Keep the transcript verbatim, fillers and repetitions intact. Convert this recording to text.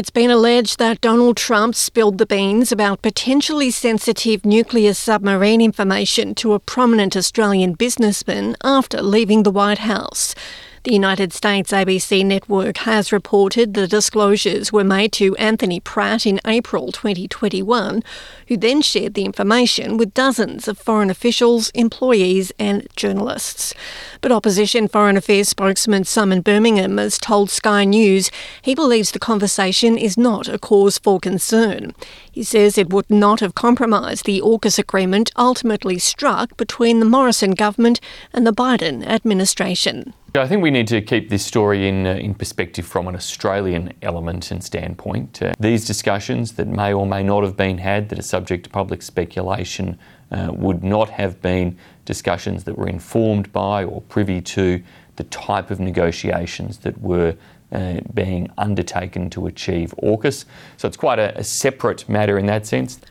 It's been alleged that Donald Trump spilled the beans about potentially sensitive nuclear submarine information to a prominent Australian businessman after leaving the White House. The United States A B C network has reported the disclosures were made to Anthony Pratt in April twenty twenty-one, who then shared the information with dozens of foreign officials, employees and journalists. But Opposition Foreign Affairs spokesman Simon Birmingham has told Sky News he believes the conversation is not a cause for concern. He says it would not have compromised the AUKUS agreement ultimately struck between the Morrison government and the Biden administration. I think we need to keep this story in uh, in perspective from an Australian element and standpoint. Uh, these discussions that may or may not have been had, that are subject to public speculation, uh, would not have been discussions that were informed by or privy to the type of negotiations that were uh, being undertaken to achieve AUKUS. So it's quite a, a separate matter in that sense.